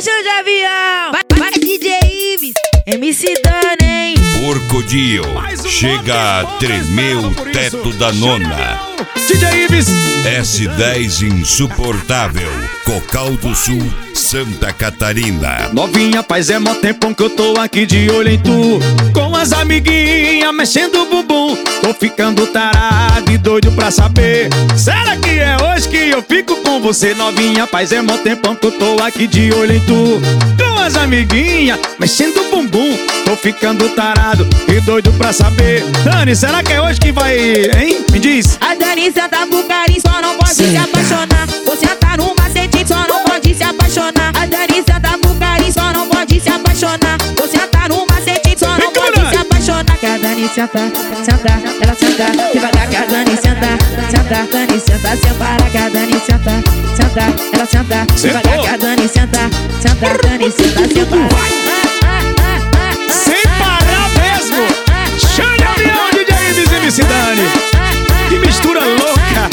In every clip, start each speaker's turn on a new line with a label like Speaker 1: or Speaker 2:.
Speaker 1: show de avião. Vai DJ Ives, MC Dani, hein?
Speaker 2: Porco Dio chega a tremer o teto da nona.
Speaker 3: DJ Ives
Speaker 2: S10 insuportável, Cocal do Sul, Santa Catarina.
Speaker 3: Novinha, faz é mó tempão que eu tô aqui de olho em tu, com as amiguinhas mexendo o bumbum. Tô ficando tarado e doido pra saber, será que é hoje que eu fico com você? Novinha, faz é mó tempão que eu tô aqui de olho em tu, com as amiguinhas mexendo o bumbum. Tô ficando tarado e doido pra saber. Dani, será que é hoje que vai, hein? Me diz.
Speaker 1: A Dani senta pro carinho, só não pode se apaixonar. Você tá no macete, só não pode se apaixonar. A Dani senta pro carinho, só não pode se apaixonar. Você tá no macete, só não pode se apaixonar. Que a Dani senta, senta, ela senta devagar. Que a Dani senta, senta, Dani senta, sem parar. Que a Dani senta, senta, ela senta devagar. Que a Dani senta, senta, Dani senta, sem parar.
Speaker 3: Sem parar mesmo. Chame a avião, DJ Ives e MC Dani. Que mistura louca.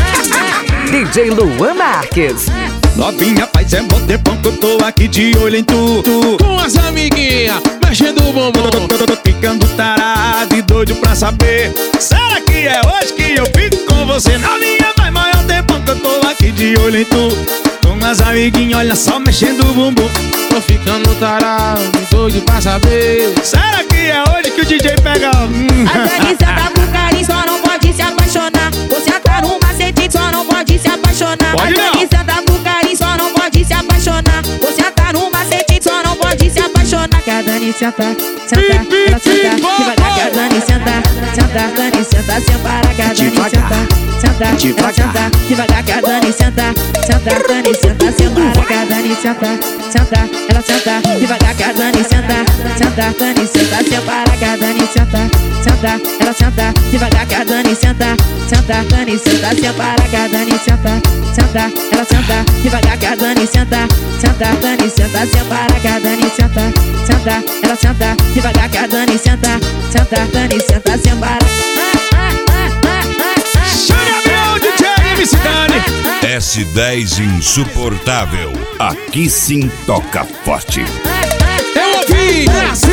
Speaker 4: DJ Luan Marques.
Speaker 3: Novinha, faz é bom tempão que eu tô aqui de olho em tu,
Speaker 5: com as amiguinhas mexendo o bumbum.
Speaker 3: Tô ficando tarado e doido pra saber, será que é hoje que eu fico com você? Novinha, faz maior tempão que eu tô aqui de olho em tu, com as amiguinhas, olha só, mexendo o bumbum.
Speaker 5: Tô ficando tarado e doido pra saber,
Speaker 3: será que é hoje que o DJ pega?
Speaker 1: A Dani senta pro carinho, só não pode se apaixonar. Você tá no macete, só não pode se apaixonar.
Speaker 3: Pode
Speaker 1: a Dani senta pro carinho, só não pode se apaixonar. Você tá no macete, só não pode se apaixonar. Que a Dani senta, senta, ela senta devagar. Que a Dani senta, senta, Dani senta sem parar. Que a Dani senta, senta, ela senta devagar. Que a Dani senta, senta, Dani senta sem parar. Que a Dani senta, senta, ela senta devagar. Que a Dani senta, senta, Dani senta sem parar. Que a Dani senta, senta, ela senta devagar. Que a Dani senta, senta, Dani senta sem parar. Que a Dani senta, senta, ela senta devagar. Que a Dani senta, senta, Dani senta sem parar. Que a Dani senta, senta, ela senta devagar. Que a Dani senta, senta, Dani senta sem parar.
Speaker 3: Chame a avião, DJ MC Dani.
Speaker 2: S10 insuportável, aqui sim toca forte.
Speaker 5: eu ouvi Brasil.